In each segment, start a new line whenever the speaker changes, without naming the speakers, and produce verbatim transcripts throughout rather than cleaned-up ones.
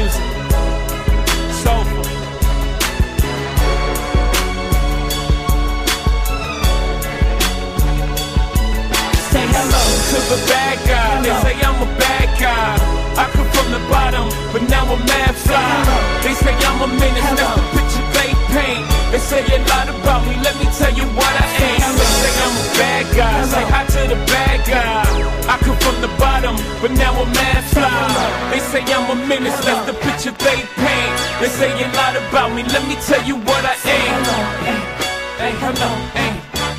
music. It's over.
Say hello
To the bad guy, they say I'm a bad guy. I come from the bottom, but now I'm mad fly. They say I'm a menace, that's the picture they paint. They say a lot about me, let me tell you what I ain't. They say I'm a bad guy, say hi to the bad guy. I come from the bottom, but now I'm mad fly. They say I'm a menace, that's the picture they paint. They say a lot about me, let me tell you what I ain't. Hey, hello, hey.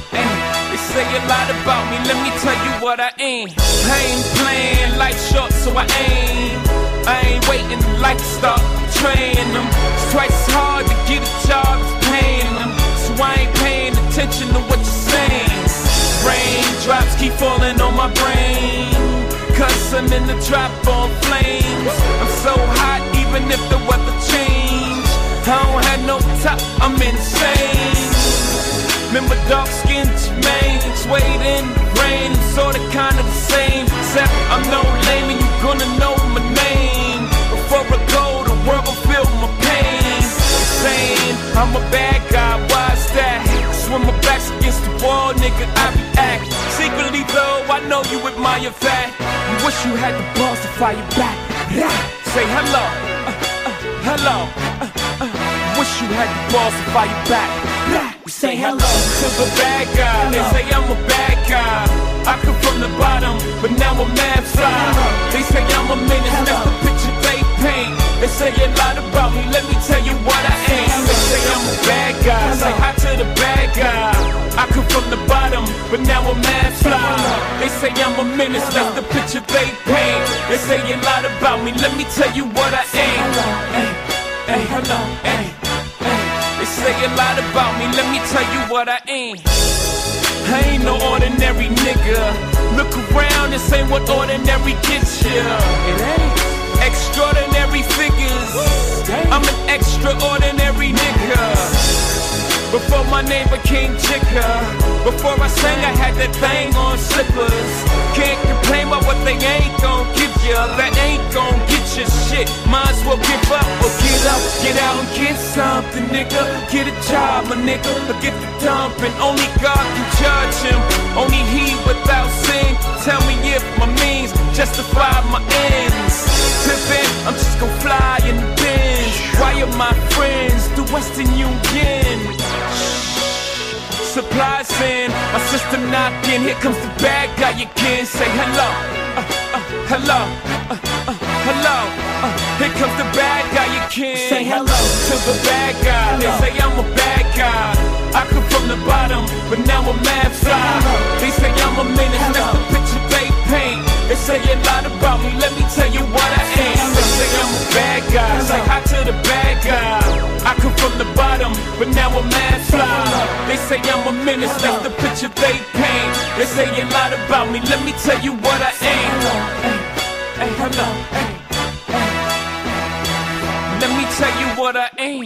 They say a lot about me, let me tell you what I ain't. I ain't playing life short, so I ain't. I ain't waiting like to start training them. It's twice as hard to get a job as paying them. So I ain't paying attention to what you're saying. Raindrops keep falling on my brain, cause I'm in the drop on flames. I'm so hot even if the weather change. I don't have no top, I'm insane. Remember dark-skinned Jermaine, swayed in the rain, sorta kinda the same. Except I'm no lame and you gonna know my name. Before I go, the world gon' feel my pain. Saying I'm a bad guy, why's that? Cause when my back's against the wall, nigga, I react. Secretly though, I know you admire that. You wish you had the balls to fire back. Say hello, uh, uh, hello, uh, uh. Wish you had the balls to fire back. We say hello to the bad guy. They say I'm a bad guy. I come from the bottom, but now I'm mad fly. They say I'm a menace, that's the picture they paint. They say a lot about me, let me tell you what I ain't. They say I'm a bad guy, say hi to the bad guy. I come from the bottom, but now I'm mad fly. They say I'm a menace, that's the picture they paint. They say a lot about me, let me tell you what I ain't. Hey, hey, hello, hey. They say a lot about me, let me tell you what I ain't. I ain't no ordinary nigga. Look around, this ain't what ordinary gets ya. It ain't. Extraordinary figures. I'm an extraordinary nigga. Before my name became Jigga, before I sang I had that thing on slippers. Can't complain about what they ain't gon' give ya. That ain't gon' get you shit. Might as well give up or get up. Get out and get something, nigga. Get a job, my nigga. Or get the dump and only God can judge him. Only he without sin. Tell me if my means justify my ends. Till then, I'm just gon' fly in the Benz. Wire my friends through Western Union. Supplies in, my system knocking. Here comes the bad guy again. Say hello, uh, uh, hello, uh, uh, hello. Uh, here comes the bad guy again.
Say hello
to the bad guy. They say I'm a bad guy. I come from the bottom, but now I'm mad fly. They say I'm a menace, that's the picture they paint. They say a lot about me, let me tell you what I ain't. They say I'm a bad guy, say hi to the bad guy. I come from the bottom, but now I'm mad fly. They say I'm a menace, that's the picture they paint. They say a lot about me, let me tell you what I ain't. Hey, hey, hello, hey, hey. Let me tell you what I ain't.